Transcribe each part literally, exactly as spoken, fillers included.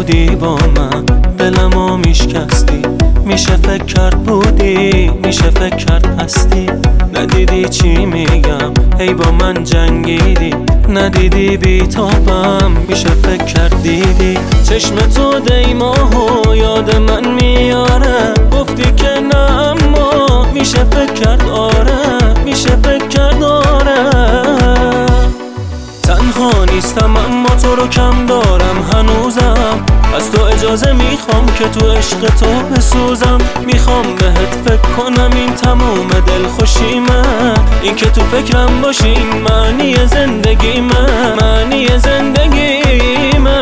نبودی با من دلمو میشکستی، میشه فکر کرد بودی، میشه فکر کرد هستی. ندیدی چی میگم، ای با من جنگیدی، ندیدی بیتابم، میشه فکر کرد دیدی. چشم تو دیماهو یاد من میاره، گفتی که نه اما میشه فکر کرد آره، میشه فکر کرد آره. تنها نیستم اما تو رو کم دارم هنوزم، از تو اجازه میخوام که تو عشق تو بسوزم. میخوام بهت فکر کنم، این تموم دلخوشیمه، این که تو فکرم باشی این معنی زندگیمه، معنی زندگیمه.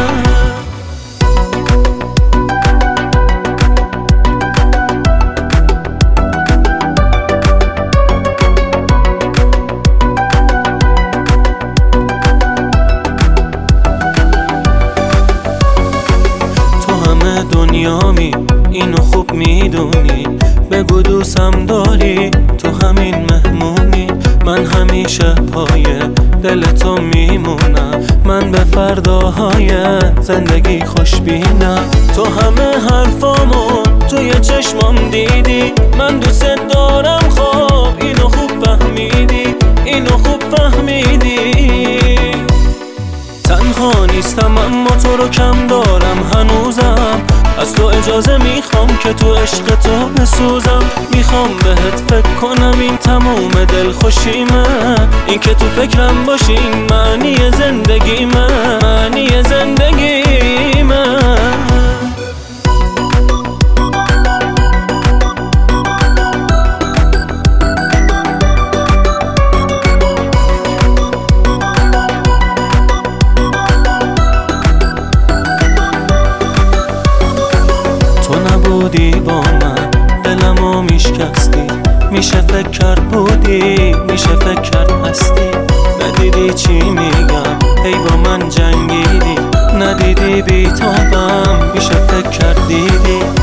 دنیامی اینو خوب میدونی، بگو دوستم داری، تو همین مهمونی. من همیشه پای دل تو میمونم، من به فرداهای زندگی خوشبینم. تو همه حرفامو توی چشمام دیدی، من دوست دارم، خواب اینو خوب فهمیدی، اینو خوب فهمیدی. تنها نیستم اما تو رو کم دارم هنوزم، از تو اجازه میخوام که تو عشق تو بسوزم. میخوام بهت فکر کنم، این تموم دلخوشیمه، این که تو فکرم باشی این معنی زندگیمه، معنی زندگیمه. بودی با من دلمو میشکستی، میشه فکر کرد بودی، میشه فکر کرد هستی. ندیدی چی میگم، ای با من جنگیدی، ندیدی بیتابم، میشه فکر کرد دیدی.